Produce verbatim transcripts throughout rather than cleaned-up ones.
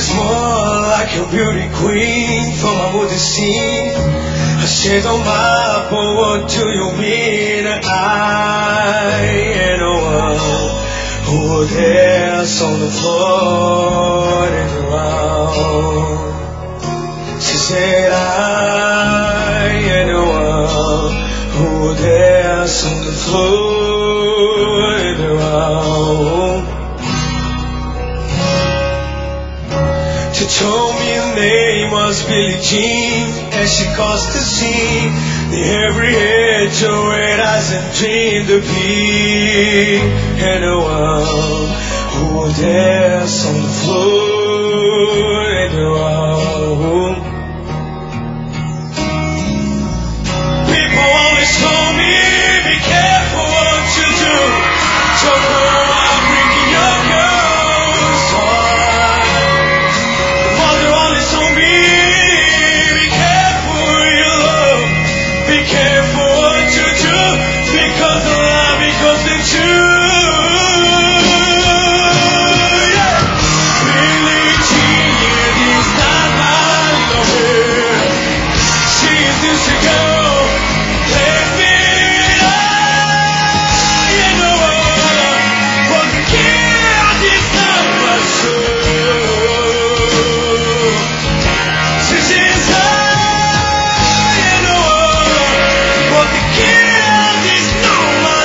is more like a beauty queen from a movie scene. I said, oh my, but what do you mean? I am the one who would dance on the floor and around. She said, I am the one who would dance on the floor and around. She told me her name was Billie Jean, and she caused the scene. The every head to red eyes and dreamed to be. And the one who will dance on the floor and around. People always told me, be careful what you do. So girl, I'm breaking your girl's heart. The mother always told me, be careful who you love. Be careful what you do, because the love becomes the truth. Yeah. Billie Jean is not my lover. She is just a girl. Let me know, you know, but the kid is not my soul. She says, oh, you know, but the kid is not my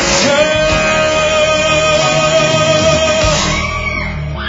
soul.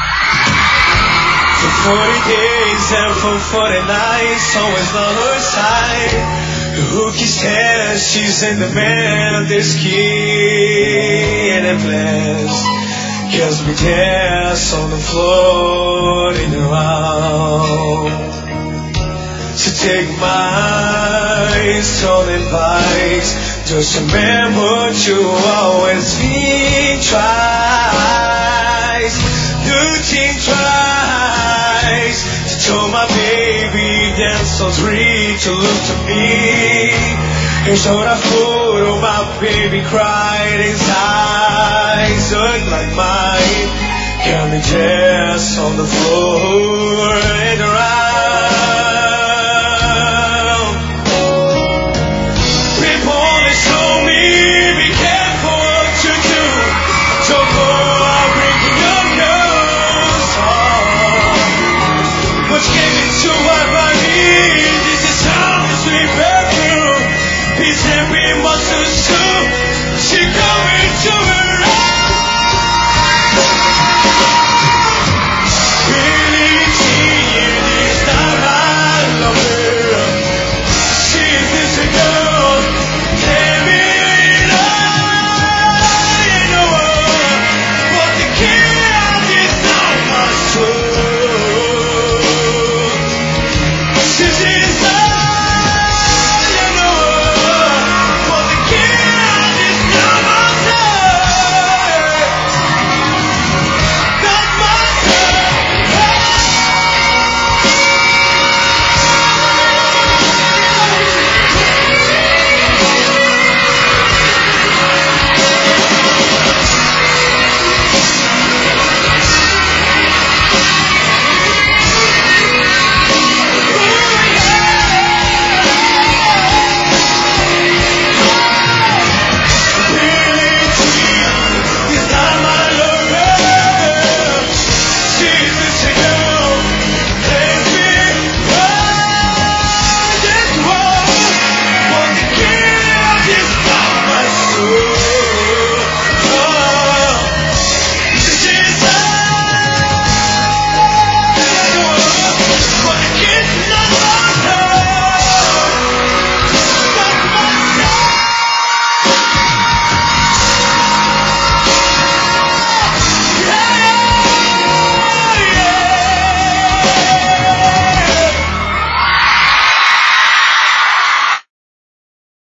For forty days and for forty nights, always on her side. The hook is ten, she's in the band, this kid and blessed. Cause we dance on the floor in around. So take my stolen advice, just remember to always think twice. Do think twice. To tell my baby dance so free to look to me. And so I photo my baby cried, his eyes look like mine. Can we dance on the floor and around? People always told me, be careful what you do. Don't go out breaking your girl's heart. Which gave me to what I need. This is how this we bear through. Peace and we must pursue. She goes.